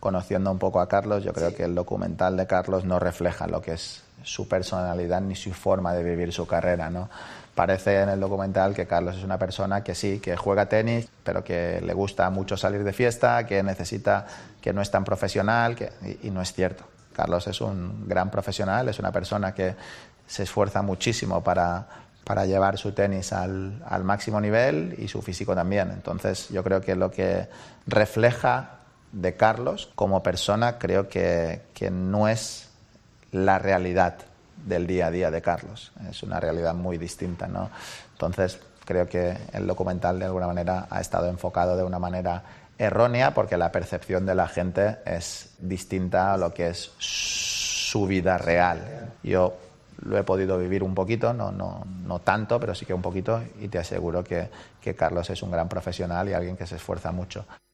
conociendo un poco a Carlos, yo creo que el documental de Carlos no refleja lo que es su personalidad ni su forma de vivir su carrera, ¿no? Parece en el documental que Carlos es una persona que sí, que juega tenis, pero que le gusta mucho salir de fiesta, que necesita, que no es tan profesional, y no es cierto. Carlos es un gran profesional, es una persona que se esfuerza muchísimo para llevar su tenis al máximo nivel y su físico también. Entonces yo creo que lo que refleja de Carlos como persona creo que no es la realidad del día a día de Carlos. Es una realidad muy distinta, ¿no? Entonces creo que el documental de alguna manera ha estado enfocado de una manera errónea porque la percepción de la gente es distinta a lo que es su vida real. Yo lo he podido vivir un poquito, no tanto, pero sí que un poquito, y te aseguro que Carlos es un gran profesional y alguien que se esfuerza mucho.